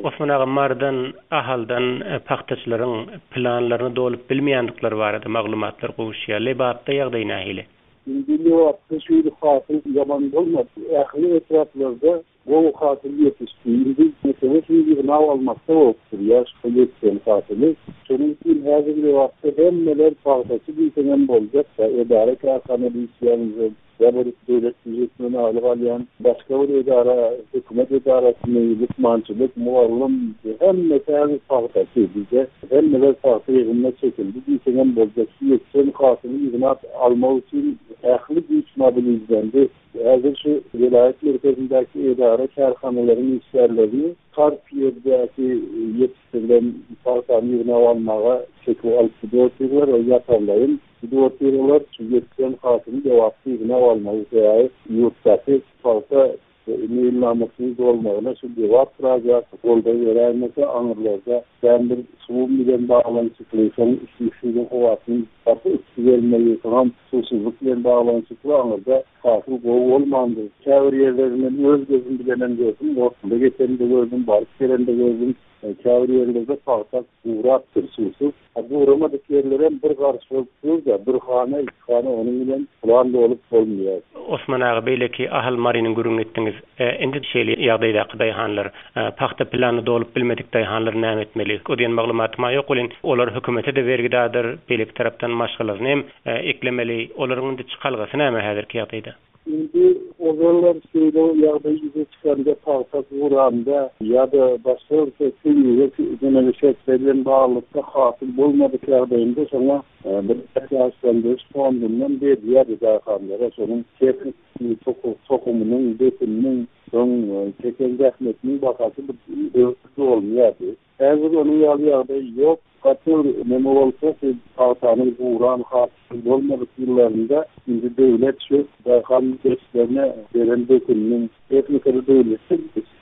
Osman ağa mardan ahaldan paxtaçylaryň planlaryny dolup bilmeýändiklary barada maglumatlar gowuşýar. Lebatda ýagdaý nähili? Indi o atışıydı hatır yaman olmadı. Ahli etraflarda o hatır yetişti. Indi mesela şimdi nav almakta olsun. Yaş yetişen hatırlı. Şunun için her bir vakti hem neler paxtaçy bir senem bolacak da edare karşana bilgisayarımızı devlet düzeyinde alıp başka bir idara, hükümet idarasını yürütmancılık, muallim hem mesela paxtaçy bize hem neler paxtaçyna çekildi. Bir senem bolacak. Yetişen hatırlı iznat almak için ahli güç mobilizlendi. Hazır şu vilayet merkezindeki idare karxanalarının işlerlerini karp yerdeki yetiştirilen paxtaçyny almağa çekiyor alıp gidiyorlar. O yatarlayın. Gidiyorlar. Yetişen hatırlı cevaplı izni almağı veya yurttaki paxta neyinlamasınız olmağına şu cevap veracak. Olda verilmesi anırlarda ben bir suğum bilen bağlantısı kılıysanın işmişliğin ovatının kapı üstü vermeliyiz. Tam susuzluk bilen bağlantısı anırda farklı boğu olmandı. Çevir yerlerinden öz gözüm bilenen gördüm. Ortada geçen de gördüm. Barış gelen de gördüm. Çevir yerlerde paxtak uğrattır susuz. Bu uğramadık yerlere bir karşılıksız da bir hane, iki hane onun bilen kulağında olup olmuyor. Osman ağa beýleki ahal marinin gürün etdiňiz. Endi şeýle ýagdaýda daýhanlar paxta plany dolup bilmedik daýhanlar näme etmeli? O diýen maglumatyma ýok bolin. Olar hökümete de vergidadyr, beýleki tarapdan maşgalaryny hem eklemeli. Olaryň çykalgasy näme häzirki ýagdaýda? Şimdi oğullar şeyde ýagdaýy çıkanda paxtak uğranda ya da başka bir tüýüle yöneliklerden bağlılıkta hasıl bolmadık ýagdaýynda şoňa bir täsirlendirýär fondundan bir ýer daýhanlara şonuň teknik tokumynyň betiminiň soň çeken zähmetiniň bahasy bir bolmaýardy. Häzir onu ýagdaýy ýok. Katır neme olsa paxtanyň uğran hasıl bolmadyk ýyllarynda indi devlet şu daýhan geçlerine beren betiminiň teknikleri devleti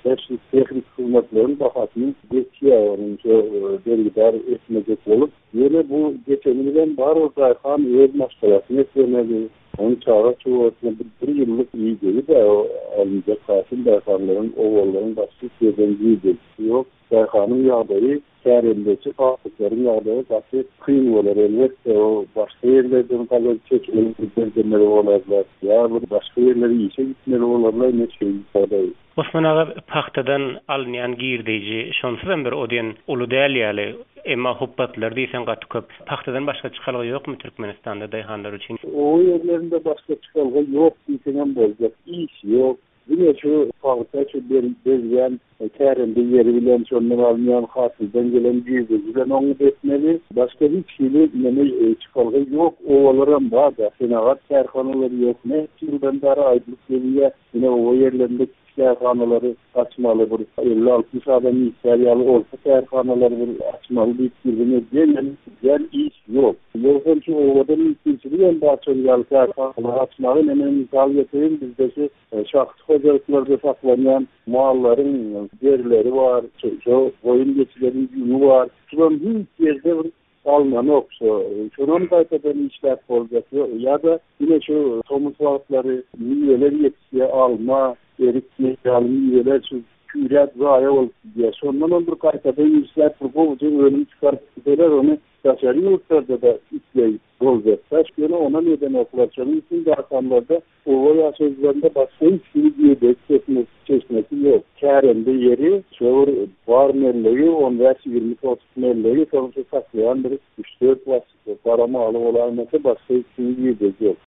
teknik hizmetlerin bahasyny geçýär. Dergidar etmejek bolup ýene bu geçenilen bar daýhan öz maşgalasyny etmeli. Onu çağıra çoğurtuna bir yıllık iyi gelip alınca kasım daýhanlaryň owallaryň başky yerden giýdi. Yok, daýhanyň ýagdaýy kärendeki paxtaklaryň ýagdaýy başky kyn bolar. Elbetde o başka yerlerden galyp çekilenler bolarlar. Ya bu başka yerlere işe gitmeli bolarlar ne şey. Osman ağa paxtadan alınýan girdiği şonsuzam bir o diýen uly däl ýaly. Emma hupbatlar diýsen gaty köp. Paxtadan başga çykalgy ýokmy Türkmenistanda daýhanlar üçin? O yerlerinde başka çykalgy ýok diýsen boljak. İş ýok. Yine şu paxtaçy berýän kärende ýeri bilen şondan alınýan hasyldan gelen bizden oňy etmeli. Başka hiç şeýle neme çykalgy ýok. Owalarym bar da senagat karhanalary ýok. Ne ýyldan beri aýdyp gelýär. Yine o yerlerinde kärhanalary açmaly bir 50-60 adam ýaly olsa kärhanalar bir açmaly diýip gelen iş ýok. Ýoksa şu owadan üçinçilen barçany ýaly kärhanalar açmaly neme misal ýetirin bizdeki şahsy hojalıklarda saklanýan mallaryň yerleri var, şu goýun geçileriň ýüňi var. Şulan hiç ýerde bir alman okso. Şunun kaytadan işler olacak. Ya da yine şu tomuz vaatları, miyeler yetişiye alma, erikli, miyeler şu küret zaya olsun diye. Sondan olur kaytadan işler bu önüm çıkartıp giderler onu taşarı yurtlarda da işleyip olacak. Taşkıyla ona neden okulaşanın için de atanlarda ova sözlerinde başka hiçbir diyedek çeşmesi yok. Kârende yeri, şöğür var melleği, 10-20-30 melleği sonuçta saklayan bir 3-4 vasıfı parama alı olan başka hiçbir diyedek yok.